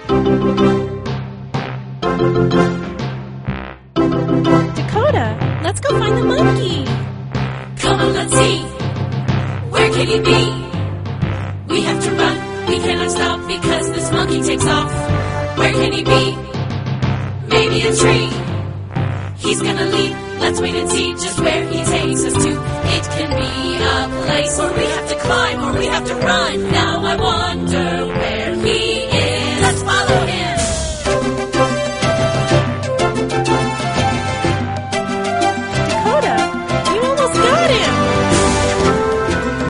Dakota, let's go find the monkey. Come on, let's see. Where can he be? We have to run. We cannot stop because this monkey takes off. Where can he be? Maybe a tree. He's gonna leap. Let's wait and see just where he takes us to. It can be a place where we have to climb or we have to run. Now I wonder where